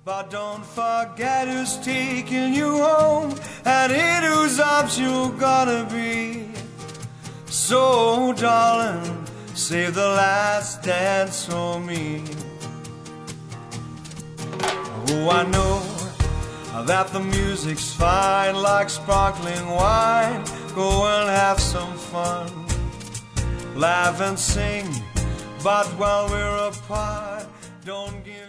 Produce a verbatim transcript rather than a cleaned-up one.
But don't forget who's taking you home, and in whose arms you're gonna be. So darling, save the last dance for me. Oh, I know that the music's fine, like sparkling wine. Go and have some fun, laugh and sing, but while we're apart, don't give